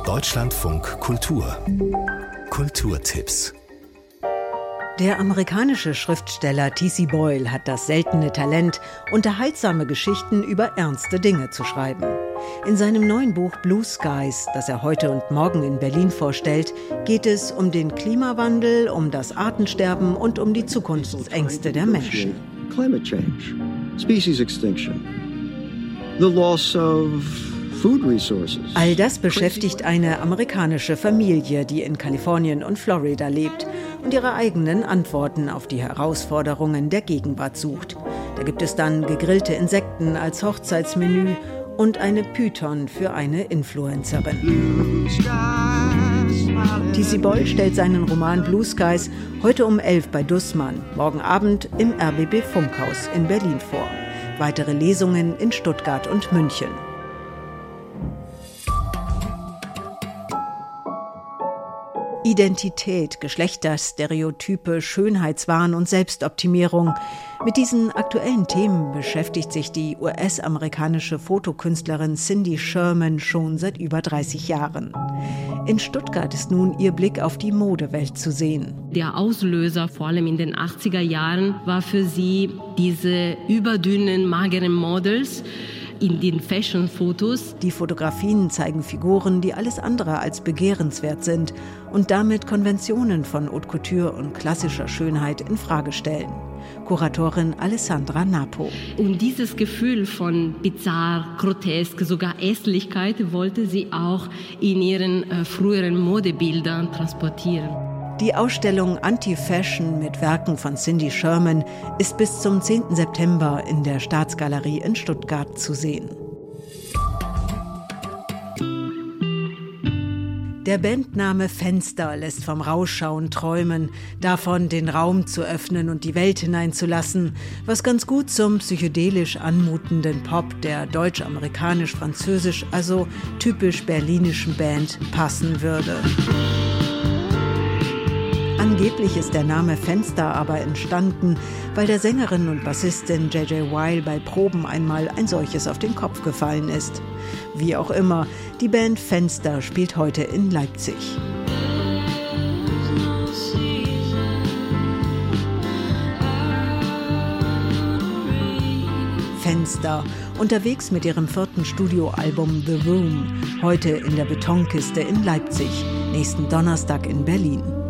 Deutschlandfunk Kultur. Kulturtipps. Der amerikanische Schriftsteller T.C. Boyle hat das seltene Talent, unterhaltsame Geschichten über ernste Dinge zu schreiben. In seinem neuen Buch Blue Skies, das er heute und morgen in Berlin vorstellt, geht es um den Klimawandel, um das Artensterben und um die Zukunftsängste der Menschen. Climate change, species extinction, the loss of food resources. All das beschäftigt eine amerikanische Familie, die in Kalifornien und Florida lebt und ihre eigenen Antworten auf die Herausforderungen der Gegenwart sucht. Da gibt es dann gegrillte Insekten als Hochzeitsmenü und eine Python für eine Influencerin. T.C. Boyle stellt seinen Roman Blue Skies heute um 11 bei Dussmann, morgen Abend im RBB Funkhaus in Berlin vor. Weitere Lesungen in Stuttgart und München. Identität, Geschlechterstereotype, Schönheitswahn und Selbstoptimierung. Mit diesen aktuellen Themen beschäftigt sich die US-amerikanische Fotokünstlerin Cindy Sherman schon seit über 30 Jahren. In Stuttgart ist nun ihr Blick auf die Modewelt zu sehen. Der Auslöser, vor allem in den 80er Jahren, war für sie diese überdünnen, mageren Models in den Fashion-Fotos. Die Fotografien zeigen Figuren, die alles andere als begehrenswert sind und damit Konventionen von Haute Couture und klassischer Schönheit in Frage stellen. Kuratorin Alessandra Napo. Und dieses Gefühl von bizarr, grotesk, sogar Ässlichkeit wollte sie auch in ihren früheren Modebildern transportieren. Die Ausstellung Anti-Fashion mit Werken von Cindy Sherman ist bis zum 10. September in der Staatsgalerie in Stuttgart zu sehen. Der Bandname Fenster lässt vom Rausschauen träumen, davon den Raum zu öffnen und die Welt hineinzulassen, was ganz gut zum psychedelisch anmutenden Pop der deutsch-amerikanisch-französisch, also typisch berlinischen Band passen würde. Angeblich ist der Name Fenster aber entstanden, weil der Sängerin und Bassistin J.J. Weil bei Proben einmal ein solches auf den Kopf gefallen ist. Wie auch immer, die Band Fenster spielt heute in Leipzig. Fenster, unterwegs mit ihrem 4. Studioalbum The Room, heute in der Betonkiste in Leipzig, nächsten Donnerstag in Berlin.